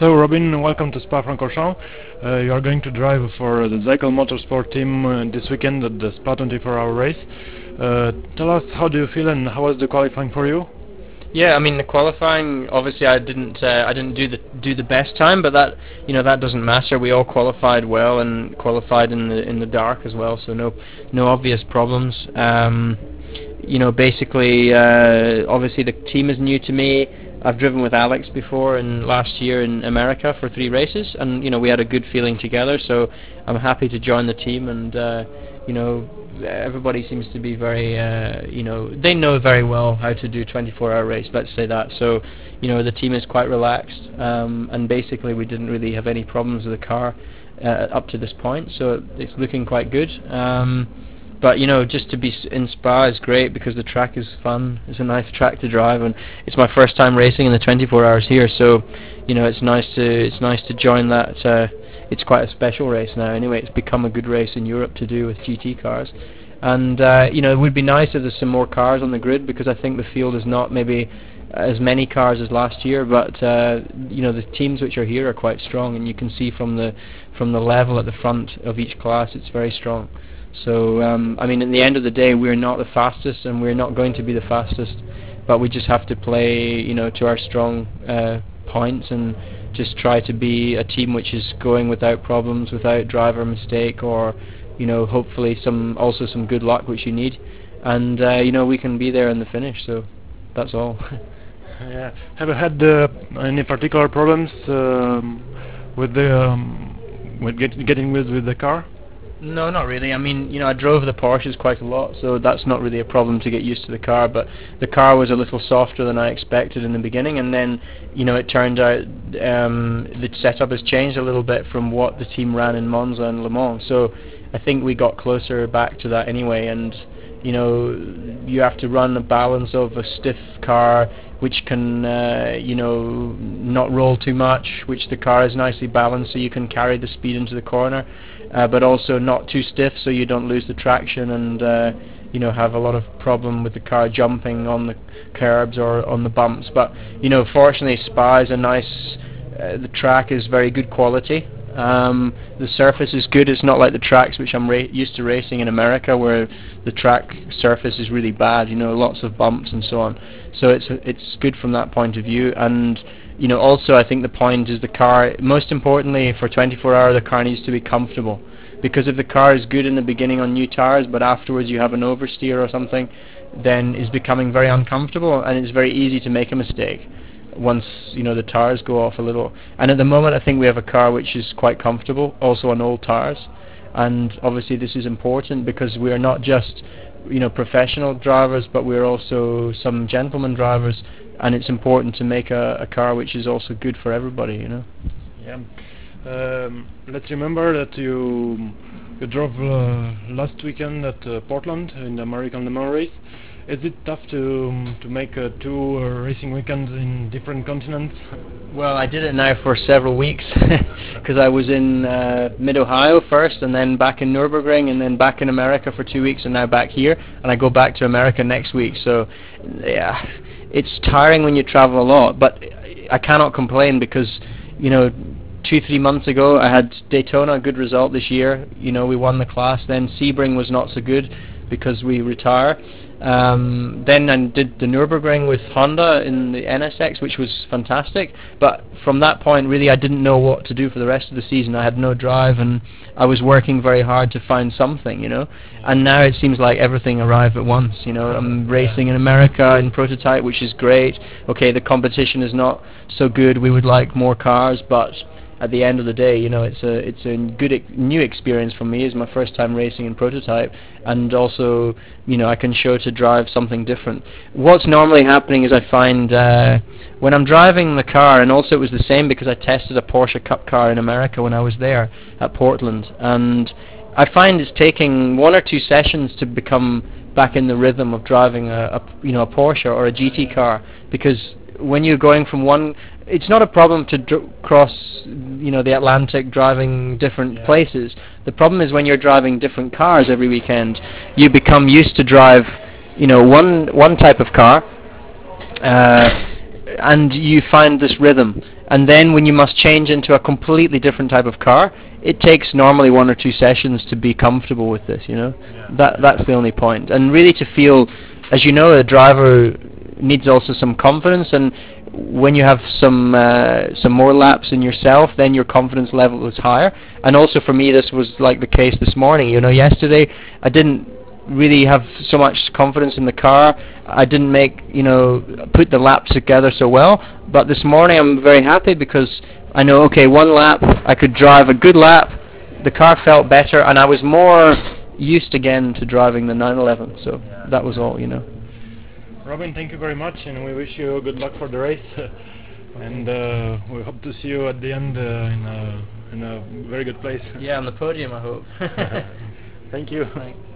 So, Robin, welcome to Spa-Francorchamps. You are going to drive for the Zycle Motorsport team this weekend at the Spa 24-hour race. Tell us, how do you feel and how was the qualifying for you? Yeah, I mean the qualifying. Obviously, I didn't do the best time, but that doesn't matter. We all qualified well and qualified in the dark as well, so no obvious problems. Basically, obviously the team is new to me. I've driven with Alex before and last year in America for 3 races, and we had a good feeling together. So I'm happy to join the team, and everybody seems to be very, they know very well how to do 24-hour race. Let's say that. So the team is quite relaxed, and basically we didn't really have any problems with the car up to this point. So it's looking quite good. But just to be in Spa is great because the track is fun. It's a nice track to drive, and it's my first time racing in the 24 hours here. So, it's nice to join that. It's quite a special race now. Anyway, it's become a good race in Europe to do with GT cars, and it would be nice if there's some more cars on the grid because I think the field is not maybe as many cars as last year. But the teams which are here are quite strong, and you can see from the level at the front of each class, it's very strong. So, in the end of the day, we're not the fastest, and we're not going to be the fastest, but we just have to play, to our strong points, and just try to be a team which is going without problems, without driver mistake, or, hopefully some good luck, which you need, and, we can be there in the finish, so that's all. Yeah. Have you had any particular problems with getting with the car? No, not really. I drove the Porsches quite a lot, so that's not really a problem to get used to the car, but the car was a little softer than I expected in the beginning, and then, it turned out the setup has changed a little bit from what the team ran in Monza and Le Mans, so I think we got closer back to that anyway, and, you have to run a balance of a stiff car which can, not roll too much, which the car is nicely balanced so you can carry the speed into the corner, but also not too stiff so you don't lose the traction and, have a lot of problem with the car jumping on the curbs or on the bumps. But, fortunately Spa is a nice, the track is very good quality. The surface is good. It's not like the tracks which I'm used to racing in America where the track surface is really bad, lots of bumps and so on. So it's good from that point of view, and also I think the point is the car, most importantly for 24-hour, the car needs to be comfortable, because if the car is good in the beginning on new tires but afterwards you have an oversteer or something, then it's becoming very uncomfortable and it's very easy to make a mistake once the tires go off a little. And at the moment I think we have a car which is quite comfortable, also on old tires, and obviously this is important because we are not just professional drivers, but we're also some gentleman drivers, and it's important to make a car which is also good for everybody. Yeah. Let's remember that you drove last weekend at Portland in the American Le Mans race. Is it tough to make 2 racing weekends in different continents? Well, I did it now for several weeks because I was in Mid-Ohio first, and then back in Nürburgring, and then back in America for 2 weeks, and now back here, and I go back to America next week. So, yeah, it's tiring when you travel a lot, but I cannot complain because, 2-3 months ago I had Daytona, a good result this year. We won the class. Then Sebring was not so good because we retire. Then I did the Nürburgring with Honda in the NSX, which was fantastic, but from that point really I didn't know what to do for the rest of the season. I had no drive and I was working very hard to find something, and now it seems like everything arrived at once. I'm racing in America in prototype, which is great. Okay, the competition is not so good, we would like more cars, but at the end of the day, it's a good new experience for me. It's my first time racing in prototype, and also, I can show to drive something different. What's normally happening is I find when I'm driving the car, and also it was the same because I tested a Porsche Cup car in America when I was there at Portland, and I find it's taking 1 or 2 sessions to become back in the rhythm of driving a Porsche or a GT car, because when you're going from one, it's not a problem to cross, the Atlantic driving different places. The problem is when you're driving different cars every weekend, you become used to drive, one type of car, and you find this rhythm. And then when you must change into a completely different type of car, it takes normally 1 or 2 sessions to be comfortable with this, you know. That's the only point. And really to feel, as you know, a driver needs also some confidence, and when you have some more laps in yourself, then your confidence level is higher. And also for me, this was like the case this morning. You know, yesterday I didn't really have so much confidence in the car. I didn't put the laps together so well. But this morning I'm very happy because I know, okay, 1 lap, I could drive a good lap, the car felt better, and I was more used again to driving the 911. So that was all, you know. Robin, thank you very much, and we wish you good luck for the race. And we hope to see you at the end in a very good place. Yeah, on the podium, I hope. Thank you. Thanks.